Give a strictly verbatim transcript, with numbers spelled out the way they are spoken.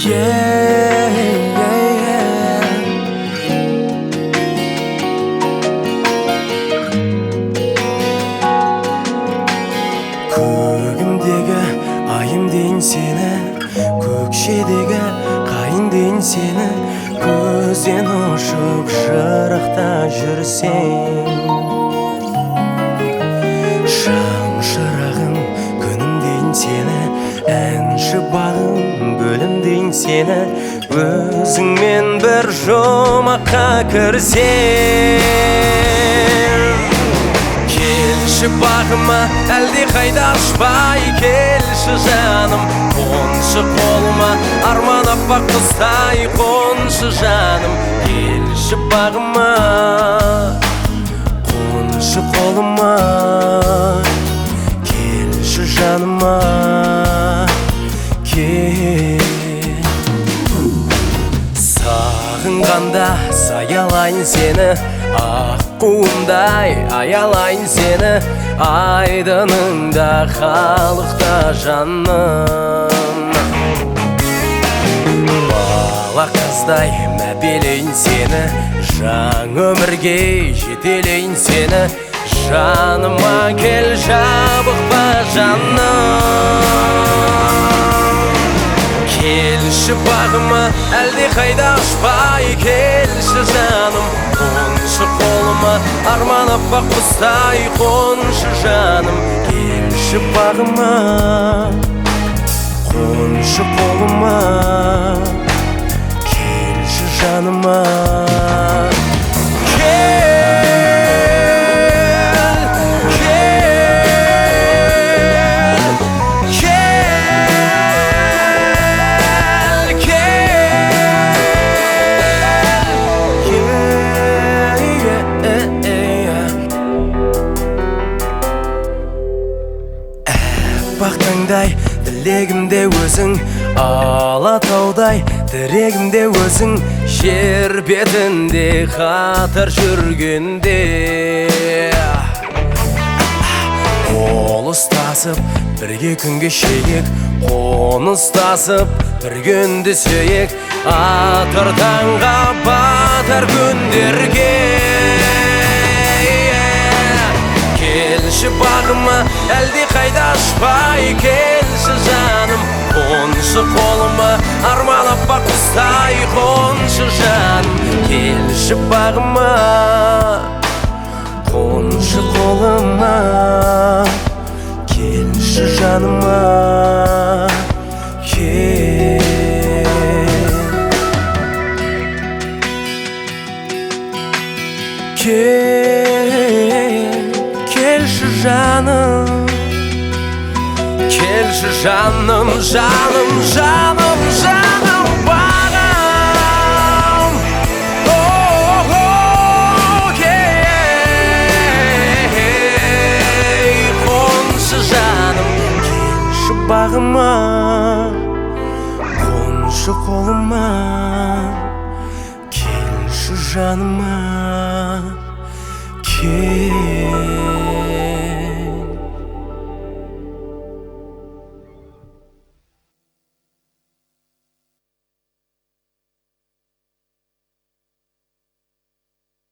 Yeah, yeah, yeah. Kөгімдегі айым дейін сені, көкшедегі қайын дейін сені, көзден ұшып жырақта жүрсең. Шам шырағым күнім дейін сені, әнші бағым гүлім дейін сені, өзіңмен бір жұмаққа кірсең. Келші бағыма әлде қайда ұшпай, келші жаным қоншы қолыма, арман аппақ құстай қоншы жаным. Келші бағыма қоншы қолыма, келші жаныма кел. Сағынғанда саялайын сені, аққуымдай аялайын сені, айдыныңда қалықта жаным. Бала қыздай мәпелейін сені, жаң өмірге жетелейін сені, жаныма кел жабықпа жаным. Келші бағыма әлде қайда ұшпай, келші жаным қоншы қолыма, арман аппақ құстай қоншы жаным. Келші бағыма қоншы қолыма, келші жаныма бақтаңдай тілегімде өзің, алатаудай тірегімде өзің, жер бетінде қатар жүргенде. Қол ұстасып бірге күнге шейік, қоныстасып бір күнді сүйек, атар таңға батар күндерге. Келші бағыма әлде қайда ұшпай, келші жаным қоншы қолыма, арман аппақ құстай қоншы жаным. Келші бағыма қоншы қолыма, келші жаныма кел. Келші жаным, келші жаным, жаным, жаным, жаным бағым. Қоншы жаным, келші бағыма, қоншы қолыма, келші жаныма кел.